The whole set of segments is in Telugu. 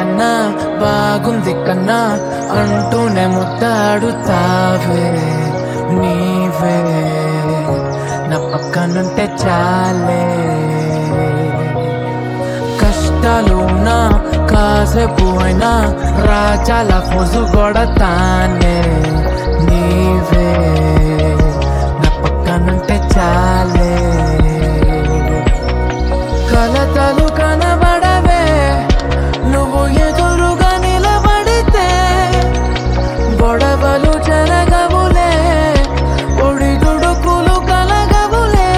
కన్నా బాగుంది కన్నా అంటూనే ముద్దాడుతావే నీవే నా పక్కనుంటే చాలే కష్టాలు ఉన్నా కాసేపు అయినా రాజాల ఫోజు కొడతానే నీవే నా పక్కనుంటే చాలే కలతలు కనబడవే నువ్వు ఎదురుగా నిలబడితే గొడవలు జరగవులే ఒడిదుడుకులు కలగవులే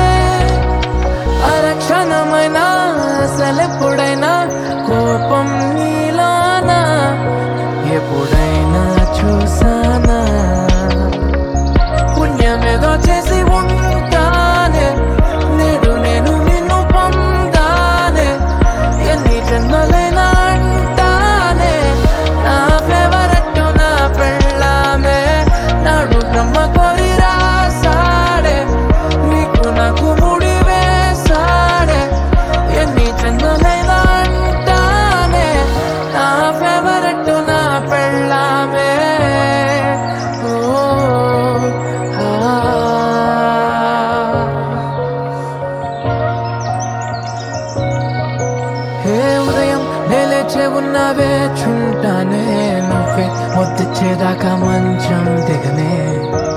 అరక్షణమైనా అసలెప్పుడైనా కోపం నీలోనా ఎప్పుడైనా చూసానా పుణ్యమేదో చేసి ఉంటానే నేడు నేను నిన్ను పొందానే ఎన్ని జన్మలైనా అంటానే నా ఫేవరెట్ నా పెళ్ళామే నాడు బ్రహ్మ కోరి రాసాడే నీకు నాకు ముడి వేసాడే ఎన్ని జన్మలైనా అంటానే నా ఫేవరెట్ నా పెళ్ళామే హే ఉదయం లేచే ఉన్నవే చుంటానే నువ్వే ముద్దిచ్చేదాకా మంచం దిగనే